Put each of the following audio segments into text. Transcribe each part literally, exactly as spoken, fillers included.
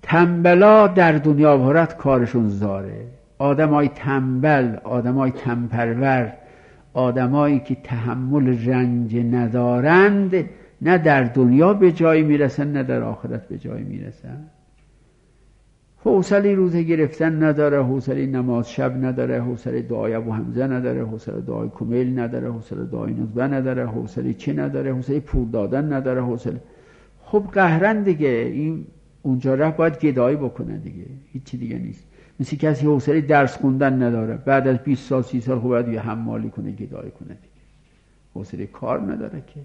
تنبلا در دنیا بهارت کارشون زاره. آدمای تنبل، آدمای تنپرور، آدمایی که تحمل رنج ندارند، نه در دنیا به جایی میرسن نه در آخرت به جایی میرسن. حوصله روزه گرفتن نداره، حوصله نماز شب نداره، حوصله دعای ابو حمزه نداره، حوصله دعای کمیل نداره، حوصله دعای نزبه نداره، حوصله چی نداره، حوصله پول دادن نداره، حوصله. خب قهرن دیگه، این اونجا رفت باید گدایی بکنه دیگه، هیچی دیگه نیست. مثل کسی حوصله درس خوندن نداره، بعد از بیست سال سی سال خب باید یه حمالی کنه، گدایی کنه دیگه، حوصله کار نداره که.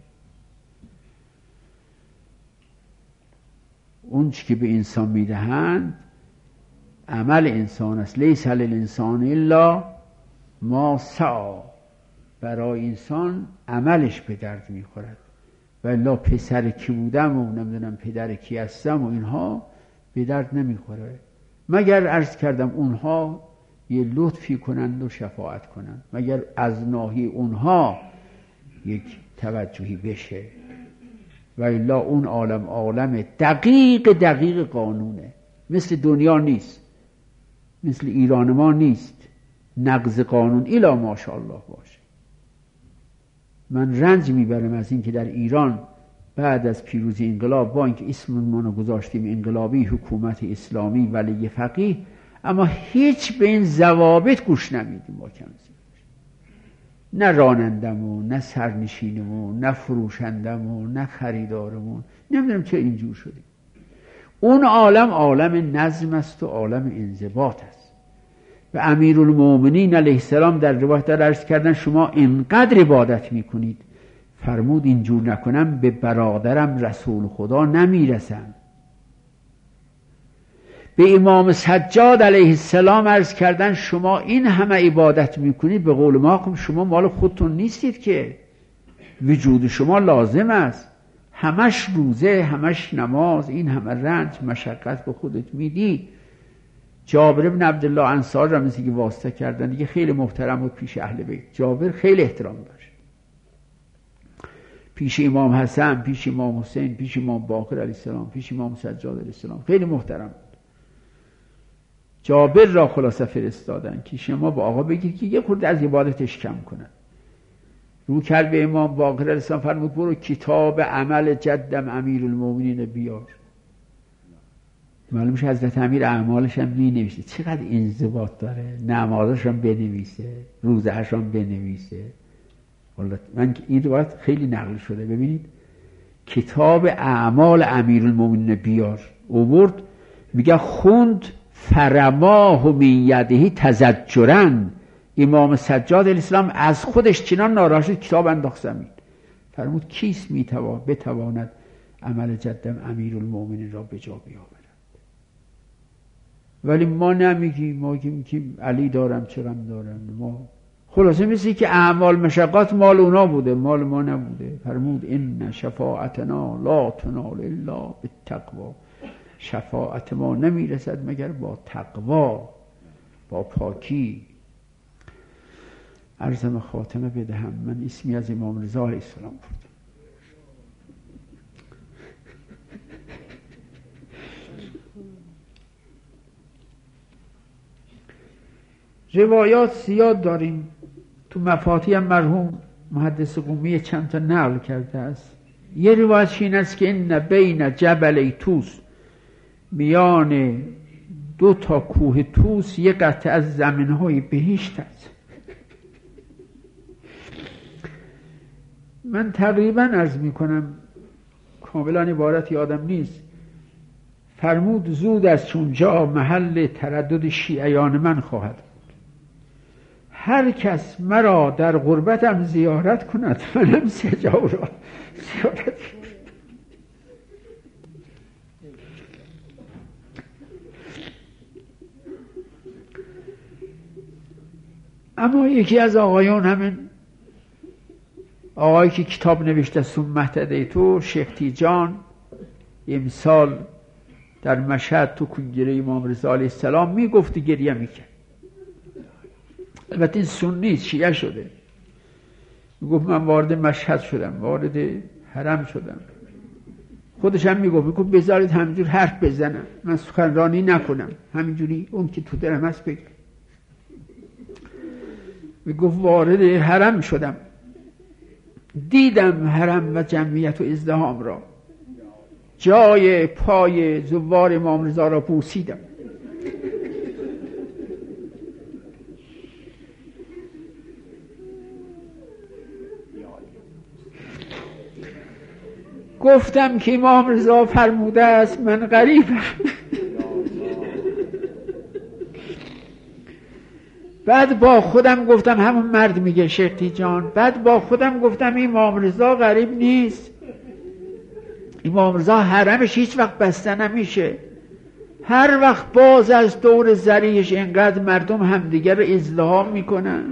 اون چی که به انسان میدهند عمل انسان است. لیس للانسان الا ما سعی. برای انسان عملش به درد میخورد. والا پسر کی بودم و نمیدونم پدر کی هستم و اینها به درد نمیخوره، مگر عرض کردم اونها یه لطفی کنند و شفاعت کنند، مگر از ناحیه اونها یک توجهی بشه. والا اون عالم عالم دقیق دقیق قانونه، مثل دنیا نیست، مثل ایران ما نیست، نقض قانون الا ماشاءالله باشه. من رنج میبرم از این که در ایران بعد از پیروزی انقلاب با اینکه اسممون رو گذاشتیم انقلابی، حکومت اسلامی، ولی فقیه، اما هیچ به این ضوابط گوش نمیدیم. با کم نه رانندمون، نه سرنشینمون، نه فروشندمون، نه خریدارمون، نمیدونم چه اینجور شدیم. اون عالم عالم نظم است و عالم انضباط است. و امیرالمومنین علیه السلام در روایت در عرض کردن شما اینقدر عبادت میکنید، فرمود اینجور نکنم به برادرم رسول خدا نمیرسم. به امام سجاد علیه السلام عرض کردن شما این همه عبادت میکنید، به قول ما شما مال خودتون نیستید که، وجود شما لازم است، همش روزه، همش نماز، این همه رنج مشقت به خودت میدی. جابر بن عبدالله انصار را مثل که واسطه کردن دیگه، خیلی محترم بود پیش اهل بیت. جابر خیلی احترام داشت پیش امام حسن، پیش امام حسین، پیش امام باقر علیه السلام، پیش امام سجاد علیه السلام، خیلی محترم بود. جابر را خلاصه فرستادن که شما با آقا بگید که یه خورده از عبادتش کم کنن. رو کرد به امام باقر علیه السلام فرمود برو کتاب عمل جدم امیرالمومنین بیار. معلومش حضرت امیر اعمالش هم می نویسه، چقدر انضباط داره، نمازش هم بنویسه، روزهش هم بنویسه. من این روایت خیلی نقل شده، ببینید کتاب اعمال امیرالمومنین بیار آورد، میگه خوند فرماه و من یدهی تزجرن. امام سجاد علیه السلام از خودش چنان ناراحت شد کتاب انداخت زمین. فرمود کیست میتواند بتواند عمل جدم امیرالمومنین را به جا بیاورد؟ ولی ما نمیگیم، ما میگیم علی دارم چه غم دارم. ما خلاصه مثل که اعمال مشقات مال اونا بوده، مال ما نبوده. فرمود ان شفاعتنا لا تنال الا بالتقوا. شفاعت ما نمیرسد مگر با تقوا، با پاکی. عرضم خاتمه بدهم. من اسمی از امام رضا علیه السلام بردم. روایات زیاد داریم. تو مفاتیح هم مرحوم محدث قمی چند تا نقل کرده است. یه روایت این است که این بین جبل توس، میان دو تا کوه توس، یه قطعه از زمینهای بهشت است. من تقریبا عرض میکنم کاملا عبارت یادم نیست. فرمود زود از چونجا محل تردد شیعیان من خواهد بود. هر کس مرا در غربتم زیارت کند منم سجا را زیارت کنم. اما یکی از آقایان، همین آقایی که کتاب نوشته ثم مهتدیتو، شیخ تیجان، امسال در مشهد تو کنگره امام رضا علیه السلام میگفت، گریه میکرد. البته این سنی شیعه شده. میگفت من وارد مشهد شدم، وارد حرم شدم، خودش هم میگفت میگفت بذارید همینجور حرف بزنم، من سخنرانی نکنم، همینجوری اون که تو دلم هست بگم. میگفت وارد حرم شدم، دیدم حرم و جمعیت و ازدحام را، جای پای زوار امام رضا را بوسیدم. گفتم که امام رضا فرموده است من غریبم. بعد با خودم گفتم، همون مرد میگه شیخ تیجان، بعد با خودم گفتم امام رضا غریب نیست، امام رضا حرمش هیچ وقت بسته نمیشه، هر وقت باز از دور ذریعش اینقدر مردم همدیگر رو ازدحام میکنن،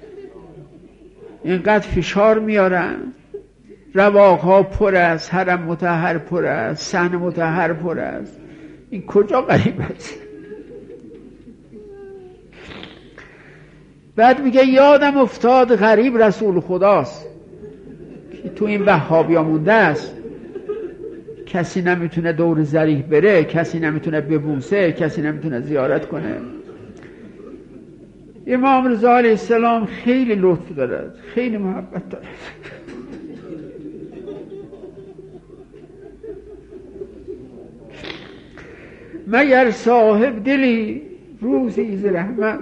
اینقدر فشار میارن، رواقها پر است، حرم مطهر پر است، صحن مطهر پر است، این کجا غریب است؟ بعد میگه یادم افتاد غریب رسول خداست که تو این وهابیا مونده است، کسی نمیتونه دور ذریح بره، کسی نمیتونه ببوسه، کسی نمیتونه زیارت کنه. امام رضا علیه السلام خیلی لطف دارد، خیلی محبت دارد. مگر صاحب دلی روزی ز رحمت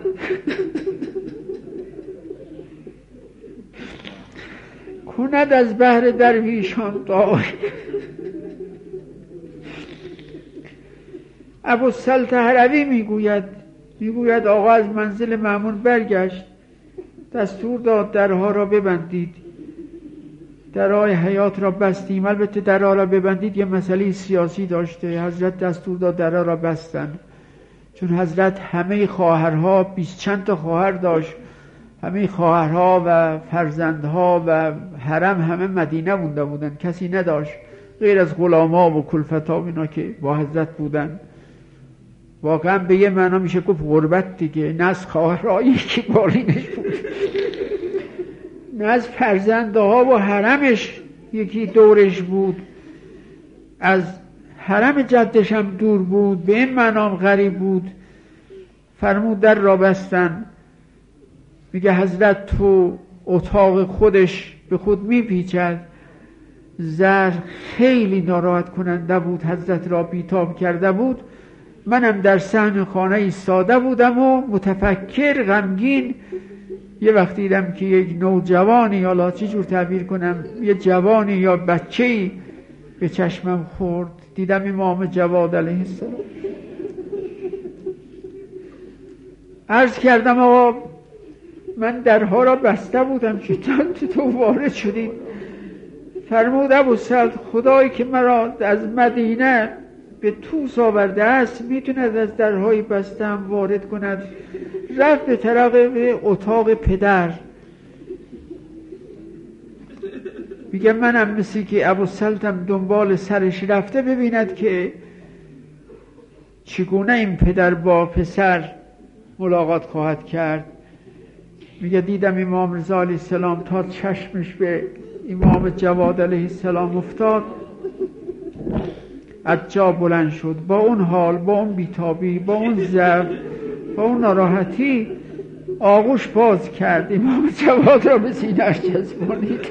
کند از بهر درویشان داغ. ابوالسلط هروی میگوید میگوید آقا از منزل مأمون برگشت، دستور داد درها را ببندید، درهای حیات را بستیم. البته درها را ببندید یه مسئله سیاسی داشته، حضرت دستور داد درها را بستن، چون حضرت همه خواهرها، بیست چند تا خواهر داشت، همه خواهرها و فرزندها و حرم همه مدینه مونده بودن، کسی نداشت غیر از غلاما و کلفتا اینا که با حضرت بودن. واقعا به یه معنا میشه گفت غربت دیگه، نه از خواهرها یکی بالینش بود، نه از فرزندها و حرمش یکی دورش بود، از حرم جدش هم دور بود، به این معنام غریب بود. فرمود در را بستن. میگه حضرت تو اتاق خودش به خود میپیچد، زر خیلی ناراحت کننده بود، حضرت را بیتاب کرده بود. منم در صحن خانه ایستاده بودم و متفکر غمگین. یه وقت دیدم که یک نوجوانی، یا چه جور تعبیر کنم، یه جوانی یا بچه‌ای به چشمم خورد، دیدم امام جواد علیه السلام. عرض کردم آقا من درها را بسته بودم، چطور تو وارد شدید؟ فرمود ابوالسلط خدایی که مرا از مدینه به توس آورده است میتوند از درهای بستم وارد کند. رفت به طرف اتاق پدر. میگه منم مثل که ابوالسلطم دنبال سرش رفته ببیند که چگونه این پدر با پسر ملاقات خواهد کرد. میگه دیدم امام رضا علیه السلام تا چشمش به امام جواد علیه السلام افتاد، از جا بلند شد، با اون حال، با اون بیتابی، با اون ضعف، با اون ناراحتی آغوش باز کرد، امام جواد را به سینه‌اش چسبانید.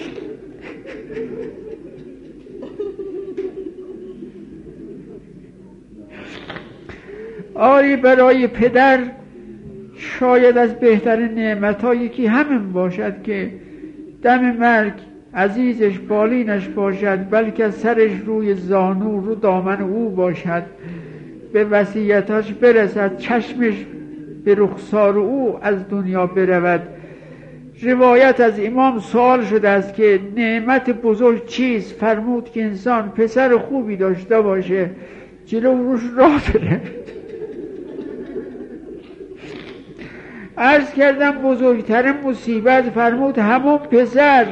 آری برای پدر شاید از بهترین نعمت‌ها یکی همین باشد که دم مرگ عزیزش بالینش باشد، بلکه سرش روی زانو رو دامن او باشد، به وصیتش برسد، چشمش به رخسار او از دنیا برود. روایت از امام سوال شده است که نعمت بزرگ چیست؟ فرمود که انسان پسر خوبی داشته باشه جلو روش راه بره. عرض کردم بزرگترین مصیبت، فرمود همون پسر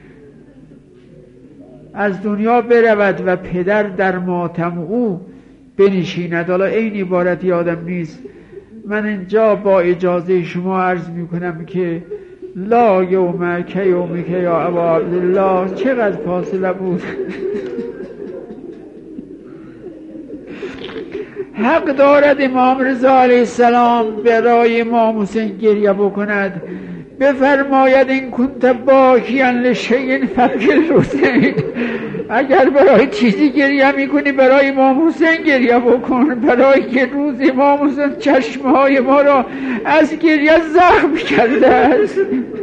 از دنیا برود و پدر در ماتم او بنشیند. حالا این عبارت یادم نیست، من اینجا با اجازه شما عرض میکنم که لا یوم که یوم که یا ابا عبدالله چقدر فاصله بود. حق دارد امام رضا علیه السلام برای امام حسین گریه بکند، بفرماید این کنت باکیا لشیء فبکی الحسین، اگر برای چیزی گریه میکنی برای امام حسین گریه بکن، برای که روز امام حسین چشمهای ما را از گریه زخم کرده است.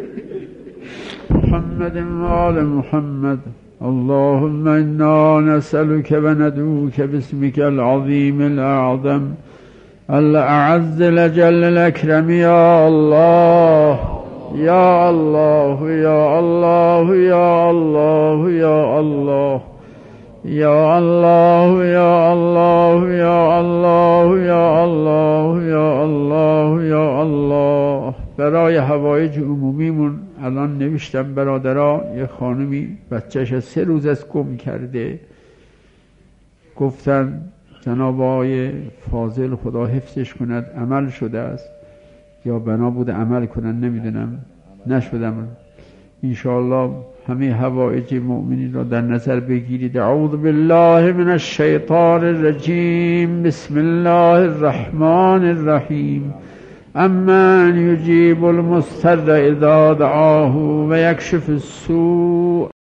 محمد و آل محمد. اللهم انا نسألك و ندعوك باسمك العظيم الاعظم الاعز الاجل الاكرم يا الله يا الله يا الله يا الله يا الله يا الله يا الله يا الله يا الله يا الله يا الله. برای حوایج عمومیمون الان نوشتم برادرها، یه خانمی بچهش سه روز از گم کرده، گفتن جناب آقای فاضل خدا حفظش کند عمل شده است یا بنا بوده عمل کنن نمیدونم، نشدم. انشاءالله همه حوائج مؤمنین را در نظر بگیرید. اعوذ بالله من الشیطان الرجیم. بسم الله الرحمن الرحیم. امن یجیب المضطر اذا دعاه و یکشف السوء